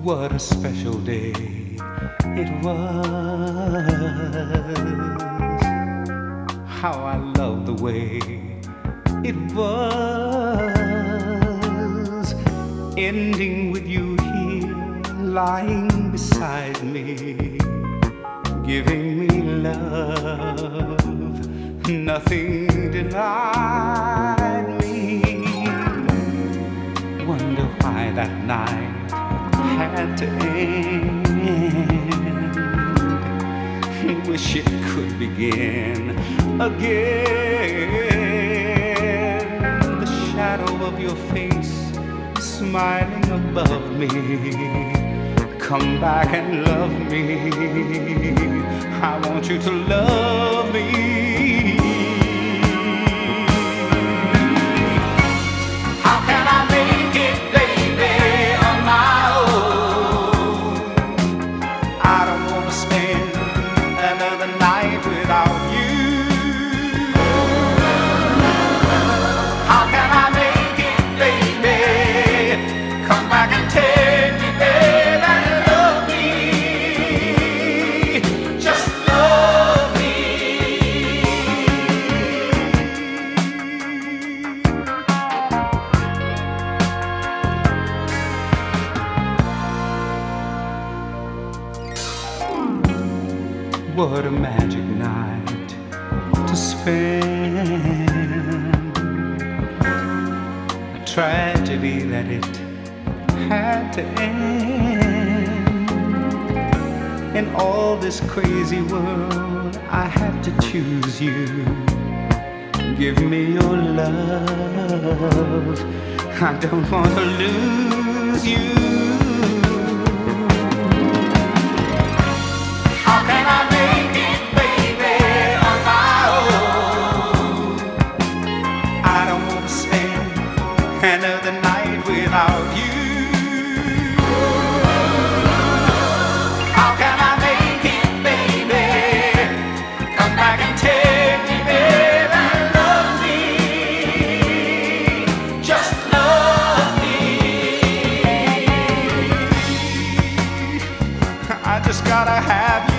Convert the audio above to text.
What a special day it was. How I love the way it was. Ending with you here, lying beside me, giving me love, nothing denied me. Wonder why that night had to end. Wish it could begin again. The shadow of your face smiling above me. Come back and love me. I want you to love me. How can I make it, baby, on my own? I don't want to spend another night without you. How can I make it, baby? Come back and take me, baby, and love me. Just love me. What a magic night to spend. A tragedy that it had to end. In all this crazy world, I had to choose you. Give me your love. I don't want to lose you. How can I make it, baby, on my own? I don't want to spend another night without you. How can I make it, baby? Come back and take me, baby, and love me. Just love me. I just gotta have you.